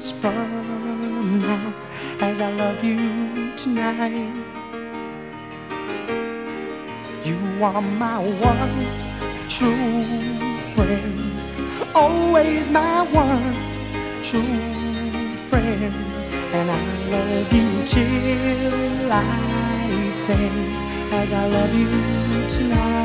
years from now, as I love you tonight. You are my one true friend, always my one true friend, and I love you till I say, as I love you tonight.